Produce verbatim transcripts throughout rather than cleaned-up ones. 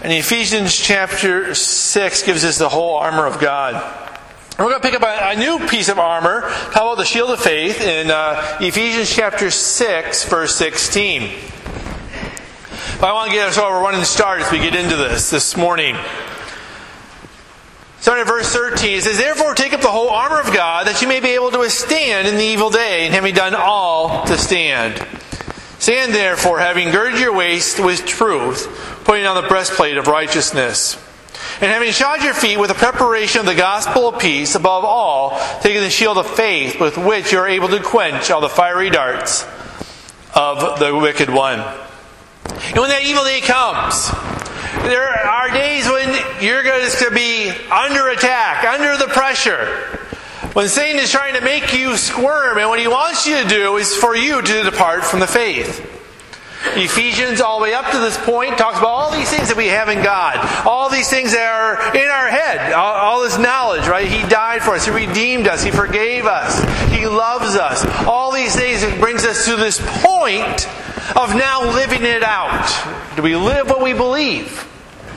And Ephesians chapter six gives us the whole armor of God. And we're going to pick up a, a new piece of armor, called the shield of faith, in uh, Ephesians chapter six, verse sixteen. But I want to get us over running start as we get into this this morning. Starting at verse thirteen, it says, "Therefore take up the whole armor of God, that you may be able to withstand in the evil day, and having done all, to stand. Stand therefore, having girded your waist with truth, putting on the breastplate of righteousness. And having shod your feet with the preparation of the gospel of peace, above all, taking the shield of faith, with which you are able to quench all the fiery darts of the wicked one." And when that evil day comes, there are days when you're going to be under attack, under the pressure. When Satan is trying to make you squirm, and what he wants you to do is for you to depart from the faith. Ephesians, all the way up to this point, talks about all these things that we have in God. All these things that are in our head. All, all this knowledge, right? He died for us. He redeemed us. He forgave us. He loves us. All these things that brings us to this point of now living it out. Do we live what we believe?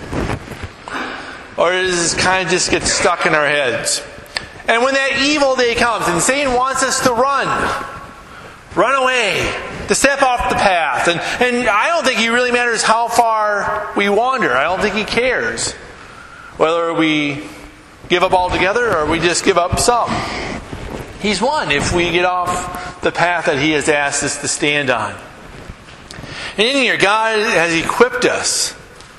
Or does this kind of just get stuck in our heads? And when that evil day comes, and Satan wants us to run, run away, to step off the path. And, and I don't think he really matters how far we wander. I don't think he cares whether we give up altogether or we just give up some. He's won if we get off the path that he has asked us to stand on. And in here, God has equipped us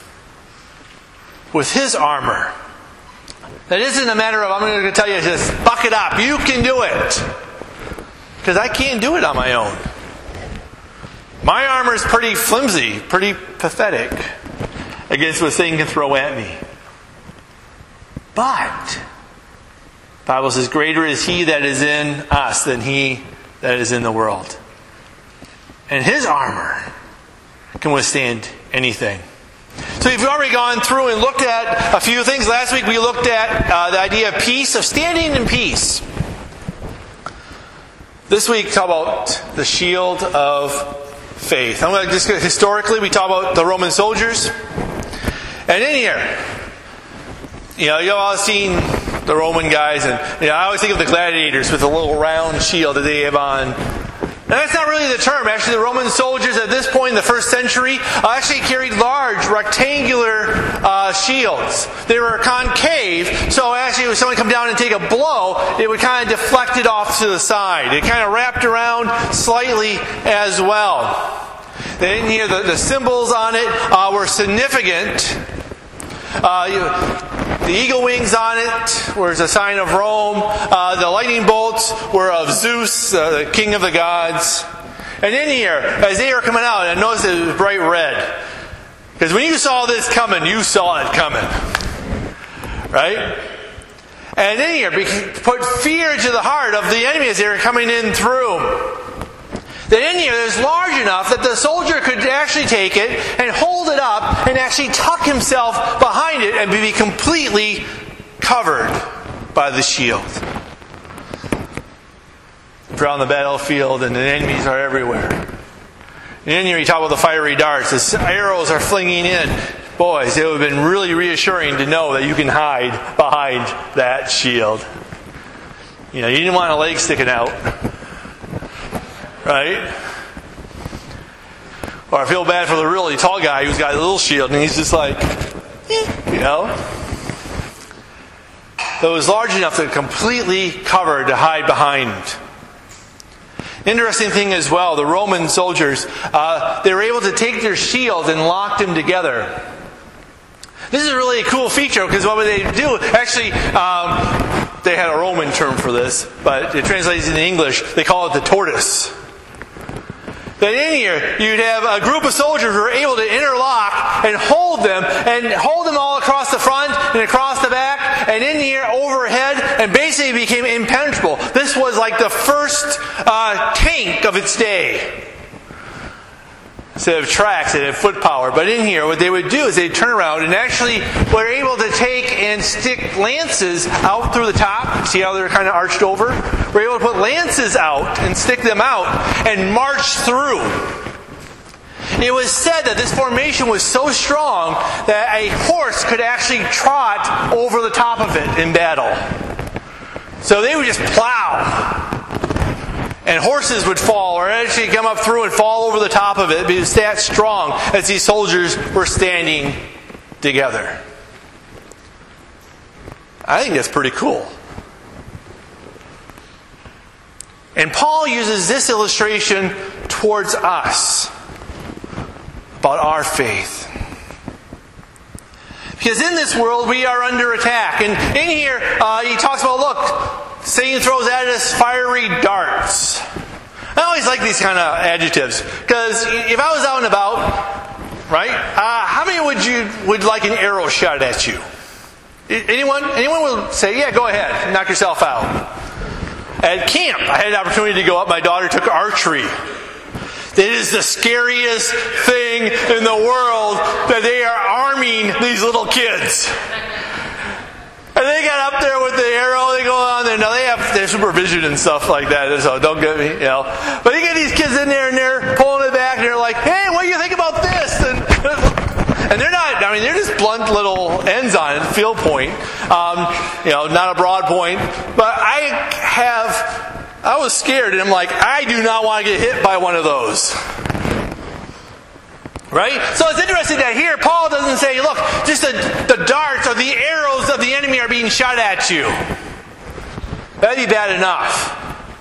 with His armor. That isn't a matter of, I'm going to tell you, just buck it up. You can do it. Because I can't do it on my own. My armor is pretty flimsy, pretty pathetic against what Satan can throw at me. But the Bible says, greater is He that is in us than he that is in the world. And His armor can withstand anything. So we've already gone through and looked at a few things. Last week we looked at uh, the idea of peace, of standing in peace. This week, talk about the shield of faith. I'm going to just historically, we talk about the Roman soldiers. And in here, you know, you've all seen the Roman guys, and you know, I always think of the gladiators with the little round shield that they have on. And that's not really the term. Actually, the Roman soldiers at this point in the first century uh, actually carried large rectangular uh, shields. They were concave, so actually when someone come down and take a blow, it would kind of deflect it off to the side. It kind of wrapped around slightly as well. Then here, the, the symbols on it uh, were significant. Uh, you, The eagle wings on it was a sign of Rome. Uh, the lightning bolts were of Zeus, uh, the king of the gods. And in here, as they were coming out, and notice it was bright red. Because when you saw this coming, you saw it coming. Right? And in here, put fear into the heart of the enemy as they were coming in through. That in here is large enough that the soldier could actually take it and hold it up and actually tuck himself behind it and be completely covered by the shield. If you're on the battlefield and the enemies are everywhere. And in here you talk about the fiery darts. As arrows are flinging in. Boys, it would have been really reassuring to know that you can hide behind that shield. You know, you didn't want a leg sticking out. Right? Or I feel bad for the really tall guy who's got a little shield and he's just like, eh, you know. So it was large enough to completely cover to hide behind. Interesting thing as well, the Roman soldiers, uh, they were able to take their shields and lock them together. This is really a cool feature because what would they do? Actually, um, they had a Roman term for this, but it translates into English. They call it the tortoise. That in here, you'd have a group of soldiers who were able to interlock and hold them, and hold them all across the front and across the back, and in here, overhead, and basically became impenetrable. This was like the first uh, tank of its day. Instead of tracks, it had foot power. But in here, what they would do is they'd turn around and actually were able to take and stick lances out through the top. See how they're kind of arched over? We're able to put lances out and stick them out and march through. it was said that this formation was so strong that a horse could actually trot over the top of it in battle. So they would just plow. And horses would fall, or actually come up through and fall over the top of it because it's that strong as these soldiers were standing together. I think that's pretty cool. And Paul uses this illustration towards us about our faith. Because in this world we are under attack. And in here uh, he talks about, look, Satan throws at us fiery darts. I always like these kind of adjectives. Because if I was out and about, right, uh, how many would you would like an arrow shot at you? Anyone? Anyone will say, yeah, go ahead, knock yourself out. At camp, I had an opportunity to go up. My daughter took archery. It is the scariest thing in the world that they are arming these little kids. And they got up there with the arrow, they go on there. Now they have their supervision and stuff like that, so don't get me, you know. But you get these kids in there and they're pulling it back and they're like, hey, what do you think about this? And, and they're not, I mean, they're just blunt little ends on it, field point. Um, you know, not a broad point. But I have, I was scared and I'm like, I do not want to get hit by one of those. Right? So it's interesting that here Paul doesn't say, look, just the, the darts or the arrows of the enemy are being shot at you. That'd be bad enough.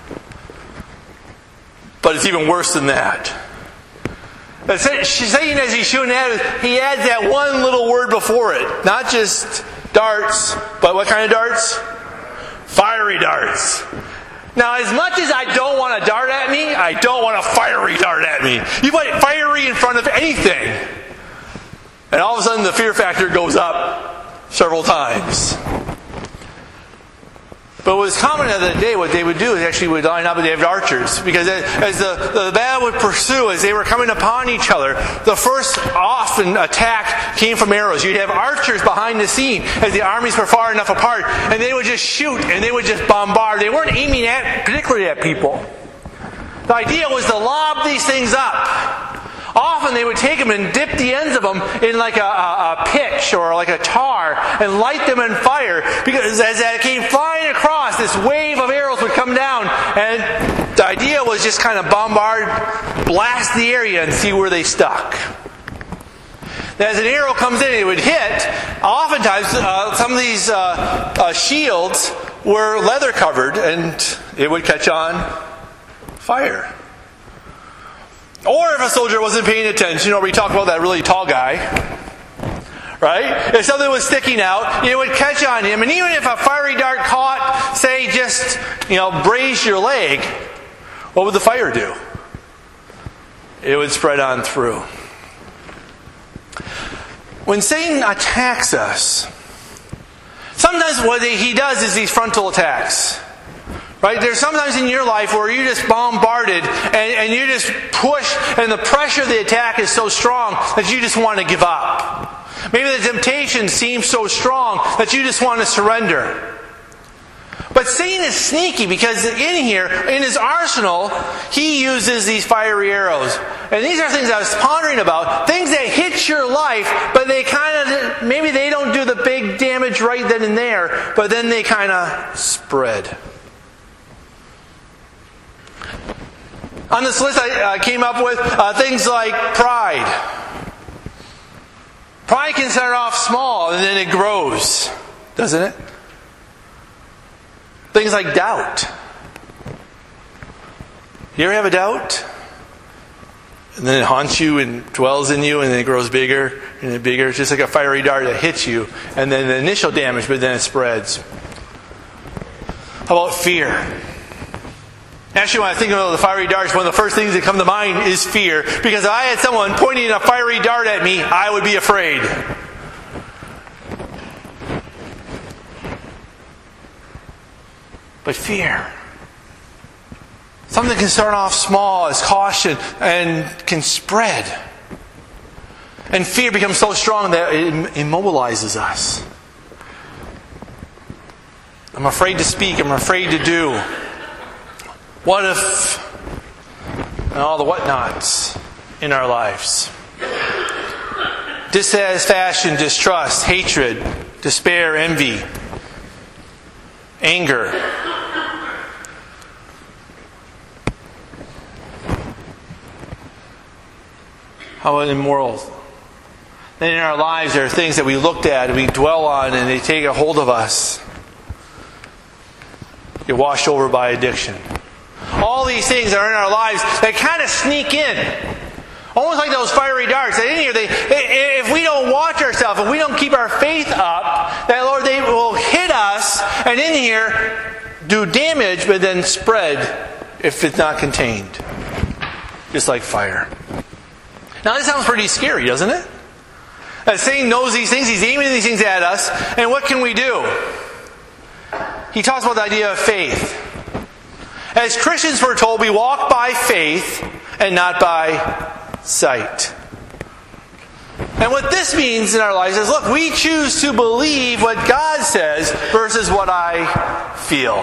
But it's even worse than that. But Satan, as he's shooting at it, he adds that one little word before it. Not just darts, but what kind of darts? Fiery darts. Now, as much as I don't want a dart at me, I don't want a fiery dart at me. You put fiery in front of anything, and all of a sudden the fear factor goes up several times. But what was common in the day, what they would do is actually would line up and they have archers. Because as the, the battle would pursue, as they were coming upon each other, the first often attack came from arrows. You'd have archers behind the scene as the armies were far enough apart, and they would just shoot and they would just bombard. They weren't aiming at particularly at people. The idea was to lob these things up. Often they would take them and dip the ends of them in like a, a, a pitch or like a tar and light them on fire, because as it came flying across, this wave of arrows would come down, and the idea was just kind of bombard, blast the area and see where they stuck. As an arrow comes in, it would hit. Oftentimes, uh, some of these uh, uh, shields were leather covered, and it would catch on fire. Or if a soldier wasn't paying attention, or we talk about that really tall guy, right? If something was sticking out, it would catch on him. And even if a fiery dart caught, say, just, you know, grazed your leg, what would the fire do? It would spread on through. When Satan attacks us, sometimes what he does is these frontal attacks. Right? There's sometimes in your life where you're just bombarded and, and you just push, and the pressure of the attack is so strong that you just want to give up. Maybe the temptation seems so strong that you just want to surrender. But Satan is sneaky, because in here, in his arsenal, he uses these fiery arrows. And these are things I was pondering about. Things that hit your life, but they kind of, maybe they don't do the big damage right then and there, but then they kind of spread. On this list I uh, came up with uh, things like pride. Pride can start off small and then it grows, doesn't it? Things like doubt. You ever have a doubt? And then it haunts you and dwells in you, and then it grows bigger and bigger. It's just like a fiery dart that hits you, and then the initial damage, but then it spreads. How about fear? Actually, when I think about the fiery darts, one of the first things that come to mind is fear. Because if I had someone pointing a fiery dart at me, I would be afraid. But fear. Something can start off small as caution and can spread. And fear becomes so strong that it immobilizes us. I'm afraid to speak. I'm afraid to do. What if, and all the whatnots. in our lives. Dissatisfaction, distrust, hatred, despair, envy, anger. How about immoral? Then in our lives there are things that we looked at and we dwell on and they take a hold of us. Get washed over by addiction. All these things are in our lives that kind of sneak in. Almost like those fiery darts. That in here, they, if we don't watch ourselves, if we don't keep our faith up, that Lord, they will hit us and in here do damage, but then spread if it's not contained. Just like fire. Now this sounds pretty scary, doesn't it? That Satan knows these things, he's aiming these things at us, and what can we do? He talks about the idea of faith. As Christians, we're told we walk by faith and not by sight. And what this means in our lives is, look, we choose to believe what God says versus what I feel.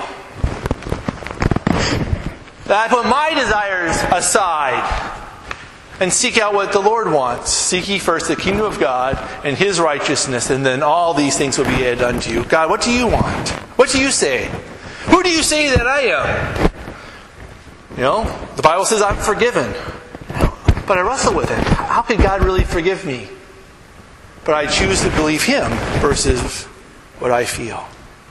That I put my desires aside and seek out what the Lord wants. Seek ye first the kingdom of God and His righteousness, and then all these things will be added unto you. God, what do you want? What do you say? Who do you say that I am? You know, the Bible says I'm forgiven. But I wrestle with it. How can God really forgive me? But I choose to believe Him versus what I feel.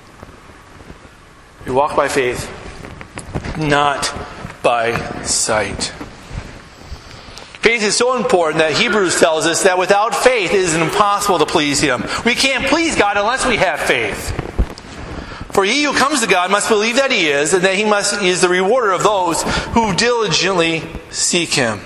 We walk by faith, not by sight. Faith is so important that Hebrews tells us that without faith it is impossible to please Him. We can't please God unless we have faith. For he who comes to God must believe that He is, and that He must He is the rewarder of those who diligently seek Him.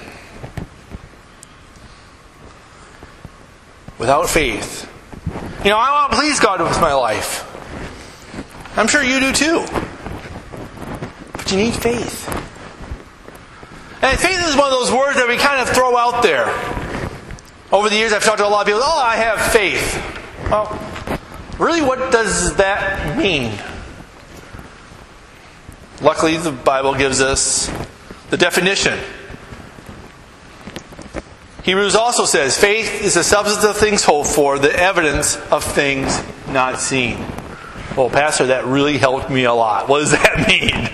Without faith. You know, I want to please God with my life. I'm sure you do too. But you need faith. And faith is one of those words that we kind of throw out there. Over the years I've talked to a lot of people, oh, I have faith. Well, really, what does that mean? Luckily, the Bible gives us the definition. Hebrews also says, faith is the substance of things hoped for, the evidence of things not seen. Well, Pastor, that really helped me a lot. What does that mean?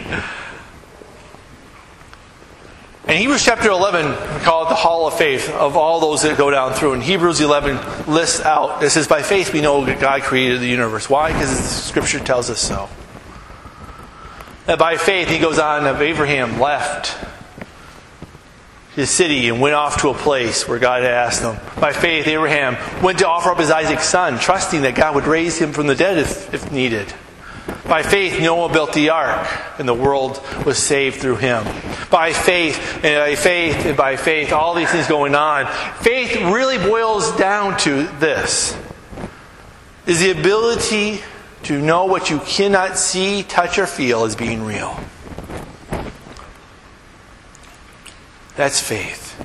In Hebrews chapter eleven, we call it the Hall of Faith, of all those that go down through. And Hebrews eleven lists out, it says, by faith we know that God created the universe. Why? Because the Scripture tells us so. That by faith, he goes on, of Abraham left his city and went off to a place where God had asked him. By faith, Abraham went to offer up his Isaac's son, trusting that God would raise him from the dead if, if needed. By faith, Noah built the ark, and the world was saved through him. By faith, and by faith, and by faith, all these things going on. Faith really boils down to this. Is the ability to know what you cannot see, touch, or feel as being real. That's faith.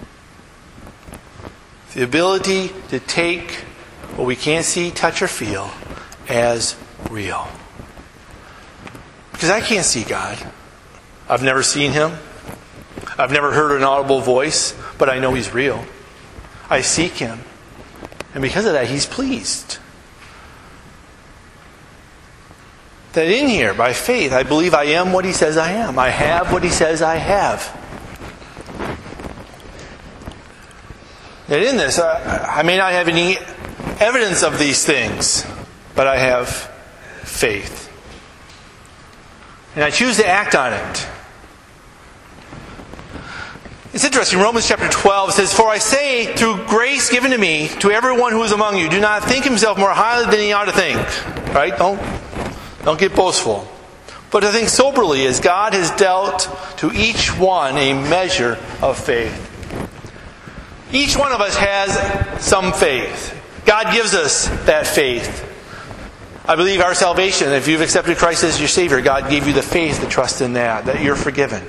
The ability to take what we can't see, touch, or feel as real. Because I can't see God. I've never seen Him. I've never heard an audible voice, but I know He's real. I seek Him. And because of that, He's pleased. That in here, by faith, I believe I am what He says I am. I have what He says I have. That in this, I, I may not have any evidence of these things, but I have faith. And I choose to act on it. It's interesting. Romans chapter twelve says, for I say, through grace given to me, to everyone who is among you, do not think himself more highly than he ought to think. Right? Don't, don't get boastful. But to think soberly, as God has dealt to each one a measure of faith. Each one of us has some faith. God gives us that faith. I believe our salvation, if you've accepted Christ as your Savior, God gave you the faith to trust in that, that you're forgiven.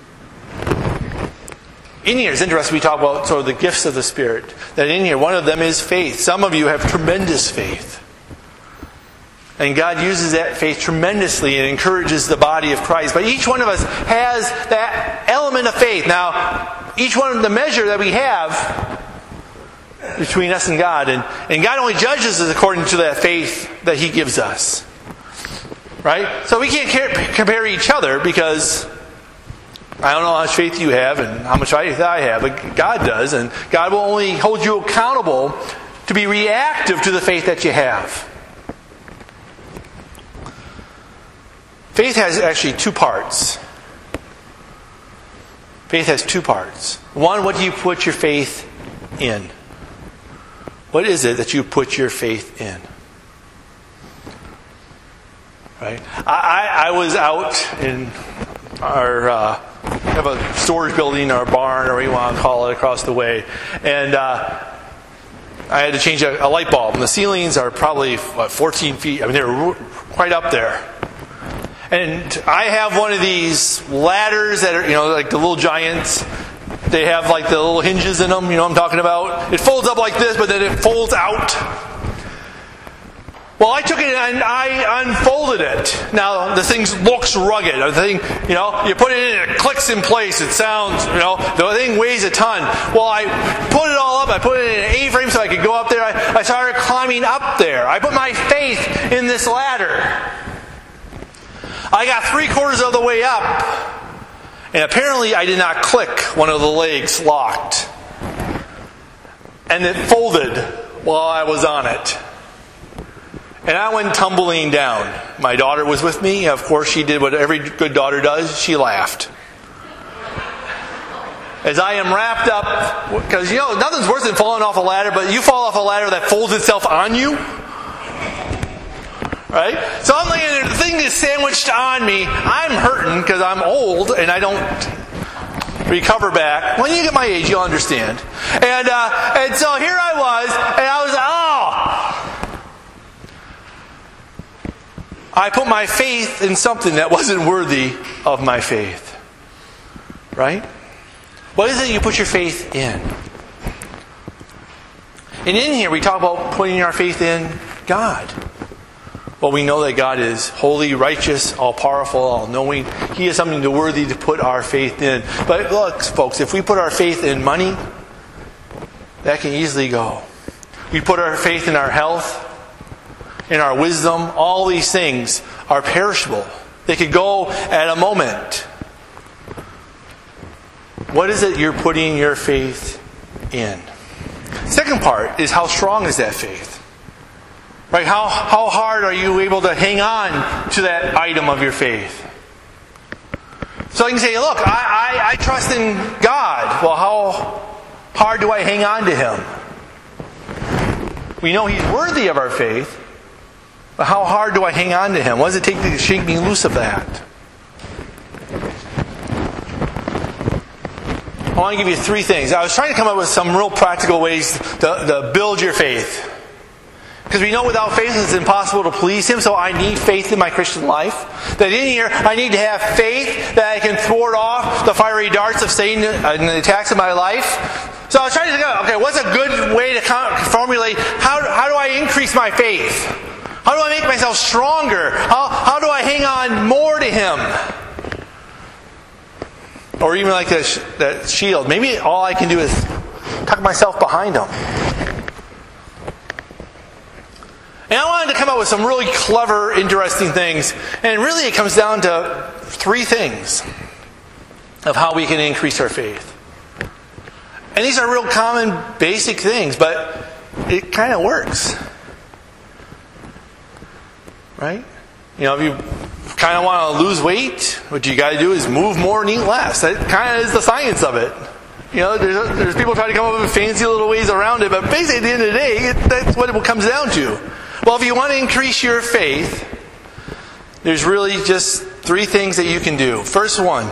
In here, it's interesting, we talk about sort of the gifts of the Spirit. That in here, one of them is faith. Some of you have tremendous faith. And God uses that faith tremendously and encourages the body of Christ. But each one of us has that element of faith. Now, each one, the measure that we have between us and God. And, and God only judges us according to that faith that He gives us. Right? So we can't compare each other because I don't know how much faith you have and how much faith I have, but God does. And God will only hold you accountable to be reactive to the faith that you have. Faith has actually two parts. Faith has two parts. One, what do you put your faith in? What is it that you put your faith in? Right? I, I, I was out in our uh, have a storage building or a barn or whatever you want to call it across the way, and uh, I had to change a, a light bulb. And the ceilings are probably what, fourteen feet. I mean, they're quite up there. And I have one of these ladders that are, you know, like the little giants. They have like the little hinges in them. You know what I'm talking about? It folds up like this, but then it folds out. Well, I took it and I unfolded it. Now, the thing looks rugged. The thing, you know, you put it in and it clicks in place. It sounds, you know, the thing weighs a ton. Well, I put it all up. I put it in an A-frame so I could go up there. I, I started climbing up there. I put my faith in this ladder. I got three quarters of the way up. And apparently I did not click one of the legs locked. And it folded while I was on it. And I went tumbling down. My daughter was with me. Of course, she did what every good daughter does. She laughed. As I am wrapped up, because, you know, nothing's worse than falling off a ladder, but you fall off a ladder that folds itself on you. Right? So I'm laying there, the thing is sandwiched on me. I'm hurting because I'm old and I don't recover back. When you get my age, you'll understand. And, uh, and so here I was, and I was, oh... I put my faith in something that wasn't worthy of my faith. Right? What is it you put your faith in? And in here we talk about putting our faith in God. Well, we know that God is holy, righteous, all-powerful, all-knowing. He is something to worthy to put our faith in. But look, folks, if we put our faith in money, that can easily go. We put our faith in our health, in our wisdom. All these things are perishable. They could go at a moment. What is it you're putting your faith in? Second part is, how strong is that faith? Right? How, how hard are you able to hang on to that item of your faith? So I can say, look, I, I, I trust in God. Well, how hard do I hang on to Him? We know He's worthy of our faith. But how hard do I hang on to Him? What does it take to shake me loose of that? I want to give you three things. I was trying to come up with some real practical ways to, to build your faith. Because we know without faith it's impossible to please Him, so I need faith in my Christian life. That in here, I need to have faith that I can thwart off the fiery darts of Satan and the attacks of my life. So I was trying to think, okay, what's a good way to formulate, how, how do I increase my faith? How do I make myself stronger? How, how do I hang on more to Him? Or even like that, sh- that shield. Maybe all I can do is tuck myself behind Him. And I wanted to come up with some really clever, interesting things. And really it comes down to three things of how we can increase our faith. And these are real common, basic things, but it kind of works. Right? You know, if you kind of want to lose weight, what you got to do is move more and eat less. That kind of is the science of it. You know, there's, there's people trying to come up with fancy little ways around it, but basically at the end of the day, it, that's what it comes down to. Well, if you want to increase your faith, there's really just three things that you can do. First one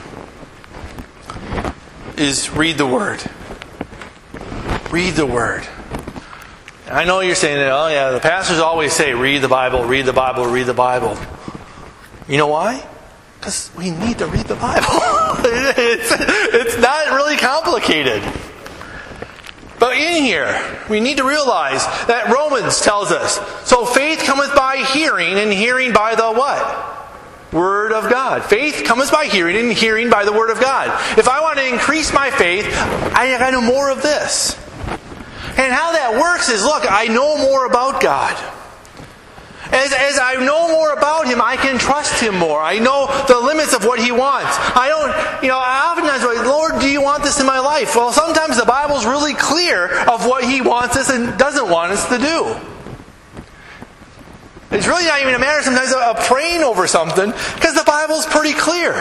is read the Word. Read the Word. I know you're saying that, oh yeah, the pastors always say, read the Bible, read the Bible, read the Bible. You know why? Because we need to read the Bible. it's, it's not really complicated. But in here, we need to realize that Romans tells us, so faith cometh by hearing, and hearing by the what? Word of God. Faith comes by hearing, and hearing by the Word of God. If I want to increase my faith, I got to know more of this. And how that works is, look, I know more about God. As, as I know more about Him, I can trust Him more. I know the limits of what He wants. I don't, you know, I oftentimes go, Lord, do you want this in my life? Well, sometimes the Bible's really clear of what He wants us and doesn't want us to do. It's really not even a matter sometimes of praying over something, because the Bible's pretty clear.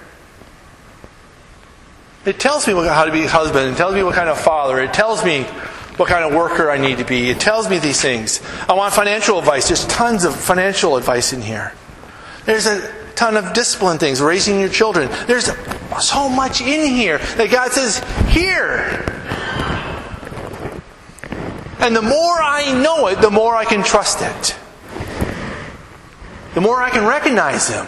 It tells me how to be a husband. It tells me what kind of father. It tells me what kind of worker I need to be. It tells me these things. I want financial advice. There's tons of financial advice in here. There's a ton of discipline things, raising your children. There's so much in here that God says, here. And the more I know it, the more I can trust it. The more I can recognize Him.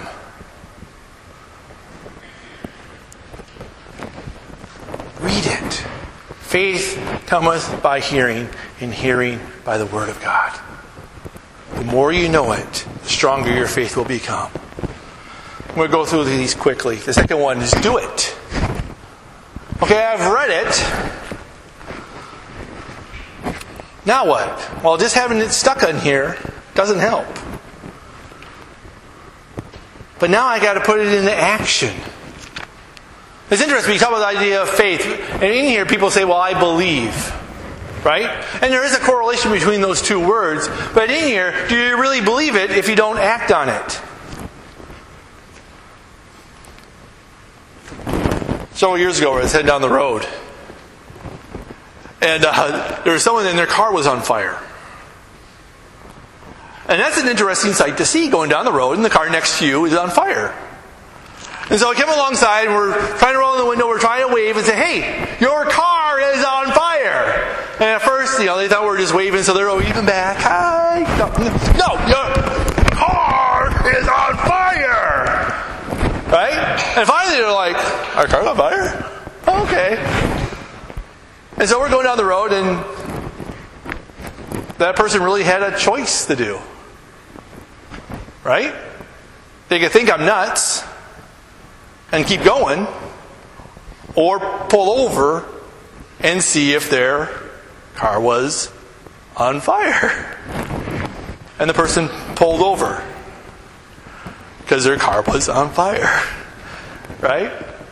Read it. Faith cometh by hearing, and hearing by the Word of God. The more you know it, the stronger your faith will become. I'm going to go through these quickly. The second one is do it. Okay, I've read it. Now what? Well, just having it stuck in here doesn't help. But now I got to put it into action. It's interesting, we talk about the idea of faith. And in here people say, well, I believe. Right? And there is a correlation between those two words. But in here, do you really believe it if you don't act on it? Several years ago, I was heading down the road. And uh, there was someone and their car was on fire. And that's an interesting sight to see, going down the road and the car next to you is on fire. And so I came alongside and we're trying to roll in the window, we're trying to wave and say, hey, your car is on fire. And at first, you know, they thought we were just waving, so they're waving back. Hi. No, no, your car is on fire. Right? And finally they're like, our car's on fire? Okay. And so we're going down the road and that person really had a choice to do. Right? They could think I'm nuts and keep going, or pull over and see if their car was on fire. And the person pulled over because their car was on fire. Right?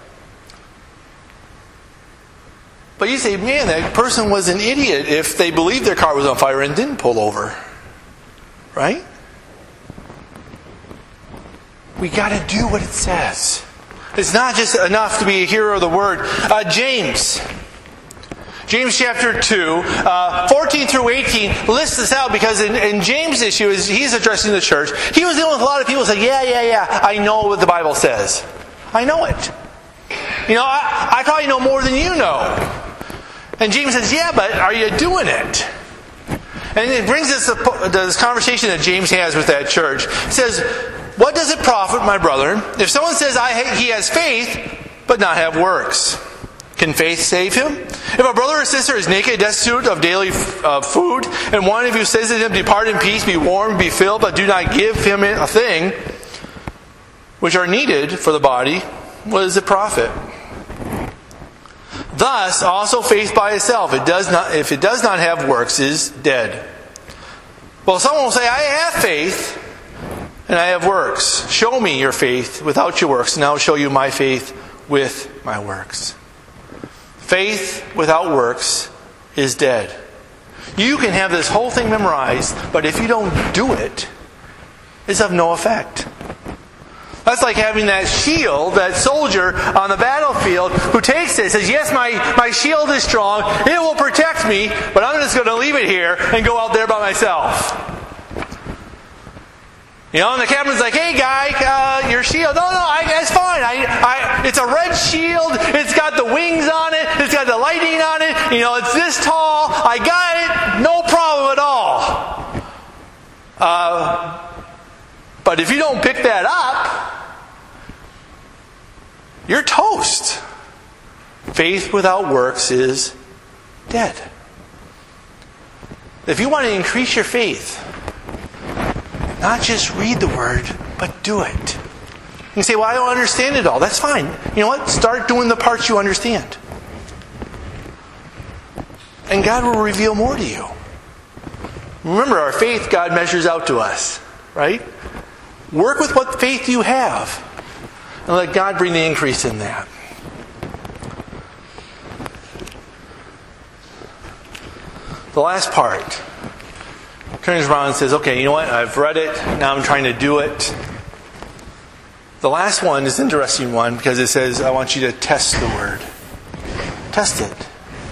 But you say, man, that person was an idiot if they believed their car was on fire and didn't pull over. Right? We got to do what it says. It's not just enough to be a hearer of the word. Uh, James. James chapter two, uh, fourteen through eighteen lists this out because in, in James' issue, is he's addressing the church. He was dealing with a lot of people who say, yeah, yeah, yeah, I know what the Bible says. I know it. You know, I, I probably know more than you know. And James says, yeah, but are you doing it? And it brings us to this conversation that James has with that church. He says, what does it profit, my brethren, if someone says I, he has faith, but not have works? Can faith save him? If a brother or sister is naked, destitute of daily uh, food, and one of you says to him, depart in peace, be warmed, be filled, but do not give him a thing, which are needed for the body, what is the profit? Thus, also faith by itself, it does not, if it does not have works, is dead. Well, someone will say, I have faith, and I have works. Show me your faith without your works, and I will show you my faith with my works. Faith without works is dead. You can have this whole thing memorized, but if you don't do it, it's of no effect. That's like having that shield, that soldier on the battlefield who takes it and says, yes, my, my shield is strong, it will protect me, but I'm just going to leave it here and go out there by myself. You know, and the captain's like, hey guy, uh, your shield, no, no, I, it's fine. I, I, it's a red shield, it's got the wings on it, it's got the lighting on it, you know, it's this tall, I got it, no problem at all. Uh... But if you don't pick that up, you're toast. Faith without works is dead. If you want to increase your faith, not just read the word, but do it. You say, well, I don't understand it all. That's fine. You know what? Start doing the parts you understand. And God will reveal more to you. Remember, our faith God measures out to us, right? Work with what faith you have. And let God bring the increase in that. The last part turns around and says, okay, you know what? I've read it. Now I'm trying to do it. The last one is an interesting one because it says, I want you to test the word. Test it.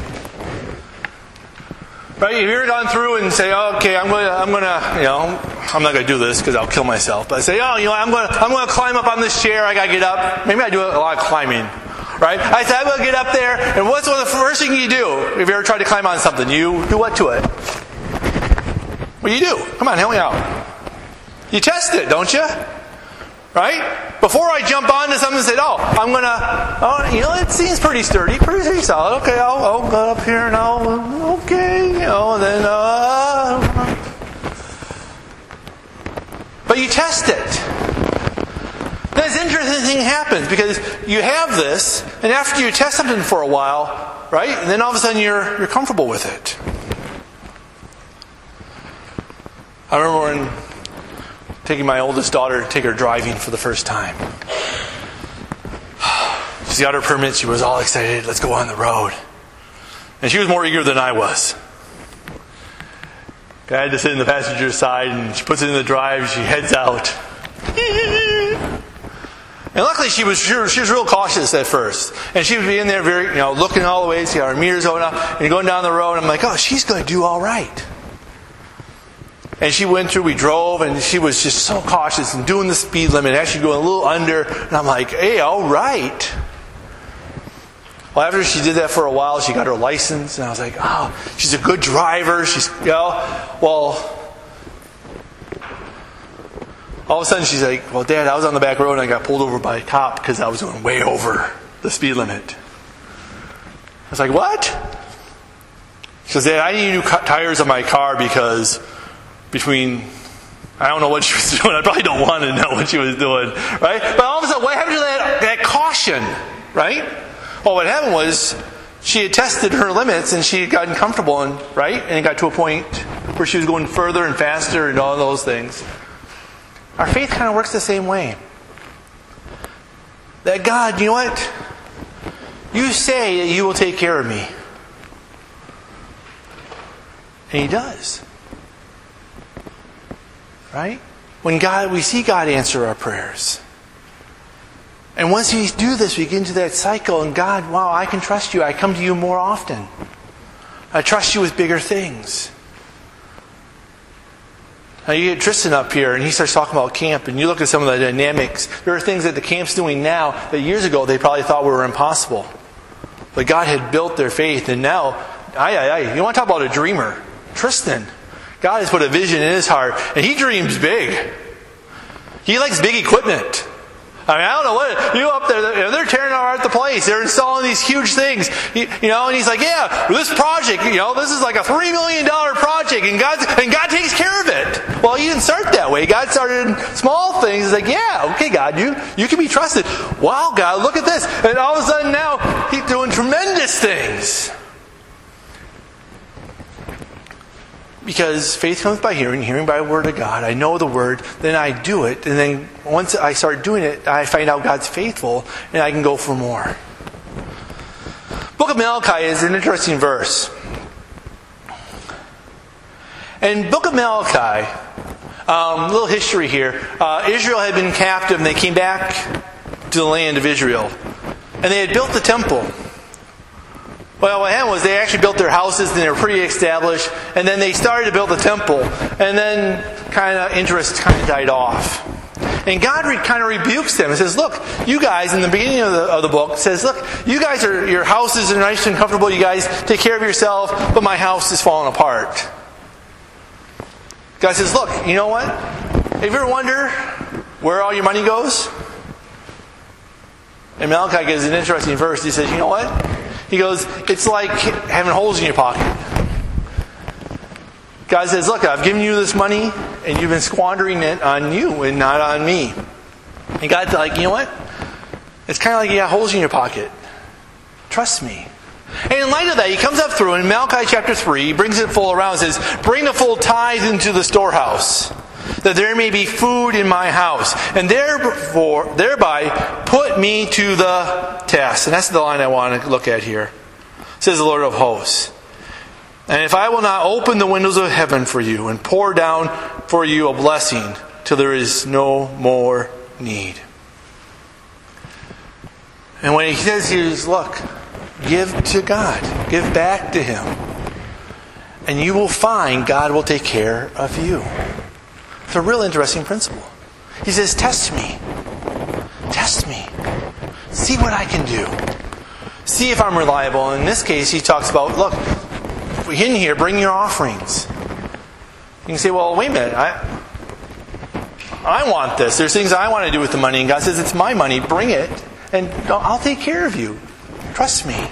Right? Have you ever gone through and say, oh, okay, I'm going to, I'm going to, you know, I'm not going to do this because I'll kill myself. But I say, oh, you know, I'm going to, I'm going to climb up on this chair. I got to get up. Maybe I do a lot of climbing. Right? I said, I'm going to get up there, and what's one of the first thing you do if you ever tried to climb on something? You do what to it? What do you do? Come on, help me out. You test it, don't you? Right? Before I jump onto something and say, oh, I'm going to, oh, you know, it seems pretty sturdy, pretty solid. Okay, I'll, I'll go up here and I'll, okay, you know, and then, uh, but you test it. This interesting thing happens because you have this, and after you test something for a while, right? And then all of a sudden you're you're comfortable with it. I remember when taking my oldest daughter to take her driving for the first time. She got her permit. She was all excited. Let's go on the road. And she was more eager than I was. I had to sit in the passenger side, and she puts it in the drive. She heads out. And luckily she was she was real cautious at first. And she would be in there very, you know, looking all the way, see our mirrors going up, and going down the road. And I'm like, oh, she's going to do all right. And she went through, we drove, and she was just so cautious and doing the speed limit, actually going a little under. And I'm like, hey, all right. Well, after she did that for a while, she got her license. And I was like, oh, she's a good driver. She's, you know, well... All of a sudden she's like, well, Dad, I was on the back road and I got pulled over by a cop because I was going way over the speed limit. I was like, what? She says, Dad, I need new tires on my car because between, I don't know what she was doing. I probably don't want to know what she was doing, right? But all of a sudden, what happened to that, that caution, right? Well, what happened was she had tested her limits and she had gotten comfortable, and right? And it got to a point where she was going further and faster and all those things. Our faith kind of works the same way. That God, you know what? You say that you will take care of me. And He does. Right? When God, we see God answer our prayers. And once we do this, we get into that cycle, and God, wow, I can trust you. I come to you more often. I trust you with bigger things. Now you get Tristan up here and he starts talking about camp, and you look at some of the dynamics. There are things that the camp's doing now that years ago they probably thought were impossible. But God had built their faith, and now, aye, aye, aye, you want to talk about a dreamer? Tristan. God has put a vision in his heart, and he dreams big. He likes big equipment. I mean, I don't know what, you up there, they're tearing apart the place. They're installing these huge things. You, you know, and he's like, yeah, this project, you know, this is like a three million dollars project, and God, and God takes care of it. Well, he didn't start that way. God started in small things. He's like, yeah, okay, God, you, you can be trusted. Wow, God, look at this. And all of a sudden now, he's doing tremendous things. Because faith comes by hearing, hearing by the Word of God. I know the Word, then I do it, and then once I start doing it, I find out God's faithful, and I can go for more. Book of Malachi is an interesting verse. In Book of Malachi, um, a little history here. Uh, Israel had been captive, and they came back to the land of Israel. And they had built the temple. Well, what happened was they actually built their houses and they were pretty established. And then they started to build the temple. And then kind of interest kind of died off. And God re- kind of rebukes them and says, look, you guys, in the beginning of the, of the book, says, look, you guys are, your houses are nice and comfortable. You guys take care of yourself, but my house is falling apart. God says, look, you know what? Have you ever wondered where all your money goes? And Malachi gives an interesting verse. He says, you know what? He goes, it's like having holes in your pocket. God says, look, I've given you this money, and you've been squandering it on you and not on me. And God's like, you know what? It's kind of like you got holes in your pocket. Trust me. And in light of that, he comes up through in Malachi chapter three, he brings it full around and says, bring the full tithe into the storehouse, that there may be food in my house, and therefore, thereby put me to the test. And that's the line I want to look at here. Says the Lord of hosts. And if I will not open the windows of heaven for you and pour down for you a blessing till there is no more need. And when he says here, look, give to God. Give back to Him. And you will find God will take care of you. It's a real interesting principle. He says, test me. Test me. See what I can do. See if I'm reliable. In this case, he talks about, look, in here, bring your offerings. You can say, well, wait a minute. I, I want this. There's things I want to do with the money. And God says, it's my money. Bring it. And I'll take care of you. Trust me.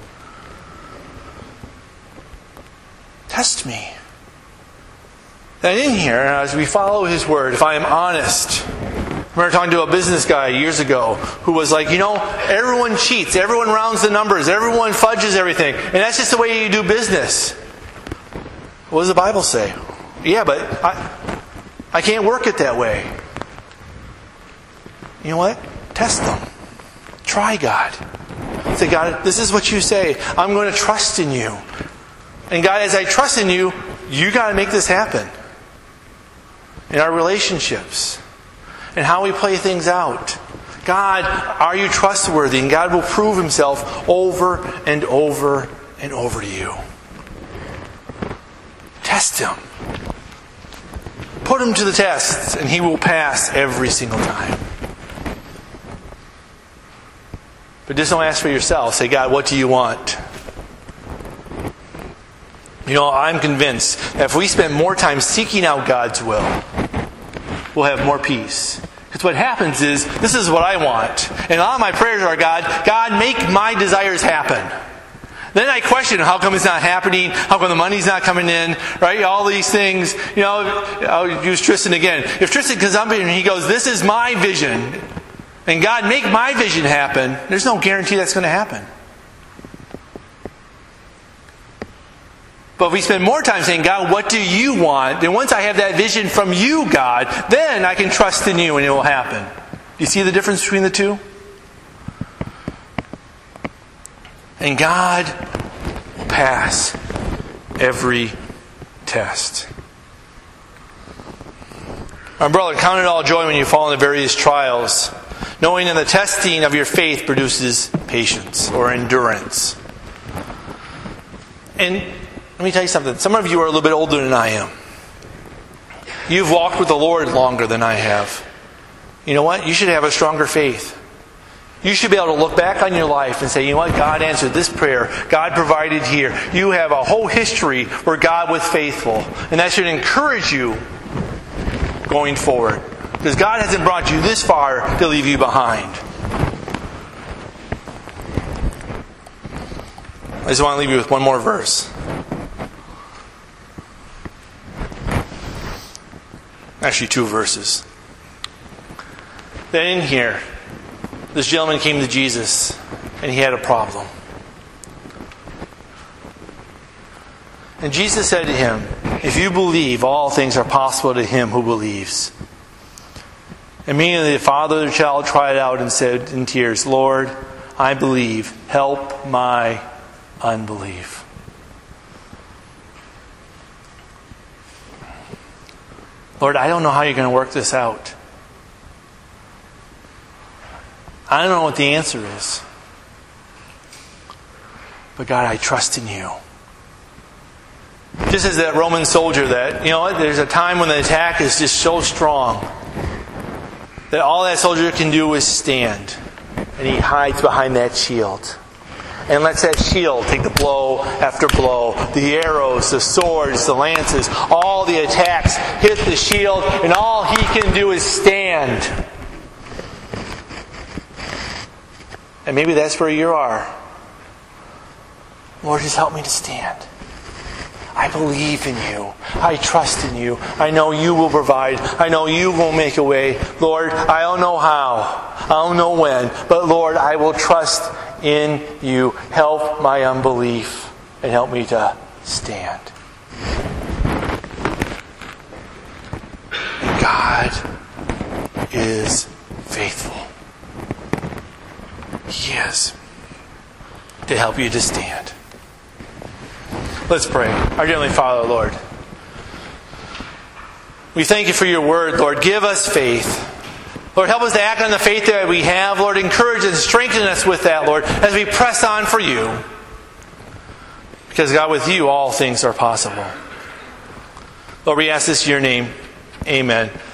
Test me. And in here, as we follow His Word, if I am honest, I remember talking to a business guy years ago who was like, you know, everyone cheats, everyone rounds the numbers, everyone fudges everything, and that's just the way you do business. What does the Bible say? Yeah, but I, I can't work it that way. You know what? Test them. Try God. Say, God, this is what you say. I'm going to trust in you. And God, as I trust in you, you got to make this happen. In our relationships. And how we play things out. God, are you trustworthy? And God will prove Himself over and over and over to you. Test Him. Put Him to the test, and He will pass every single time. But just don't ask for yourself. Say, God, what do you want? You know, I'm convinced that if we spend more time seeking out God's will, we'll have more peace. Because what happens is, this is what I want. And a lot of my prayers are, God, God, make my desires happen. Then I question, how come it's not happening? How come the money's not coming in? Right? All these things. You know, I'll use Tristan again. If Tristan comes up and he goes, this is my vision, and God, make my vision happen, there's no guarantee that's going to happen. But if we spend more time saying, God, what do you want? Then once I have that vision from you, God, then I can trust in you and it will happen. Do you see the difference between the two? And God will pass every test. My brother, count it all joy when you fall into various trials, knowing that the testing of your faith produces patience or endurance. And let me tell you something. Some of you are a little bit older than I am. You've walked with the Lord longer than I have. You know what? You should have a stronger faith. You should be able to look back on your life and say, you know what? God answered this prayer. God provided here. You have a whole history where God was faithful. And that should encourage you going forward. Because God hasn't brought you this far to leave you behind. I just want to leave you with one more verse. Actually, two verses. Then in here, this gentleman came to Jesus, and he had a problem. And Jesus said to him, if you believe, all things are possible to him who believes. Immediately the father of the child cried out and said in tears, Lord, I believe. Help my unbelief. Lord, I don't know how you're going to work this out. I don't know what the answer is. But God, I trust in you. Just as that Roman soldier that, you know what, there's a time when the attack is just so strong that all that soldier can do is stand. And he hides behind that shield. And lets that shield take the blow after blow. The arrows, the swords, the lances, all the attacks hit the shield, and all he can do is stand. And maybe that's where you are. Lord, just help me to stand. I believe in you. I trust in you. I know you will provide. I know you will make a way. Lord, I don't know how. I don't know when. But Lord, I will trust in you. Help my unbelief and help me to stand. And God is faithful. He is. To help you to stand. Let's pray. Our Heavenly Father, Lord, we thank you for your word, Lord. Give us faith. Lord, help us to act on the faith that we have. Lord, encourage and strengthen us with that, Lord, as we press on for you. Because, God, with you, all things are possible. Lord, we ask this in your name. Amen.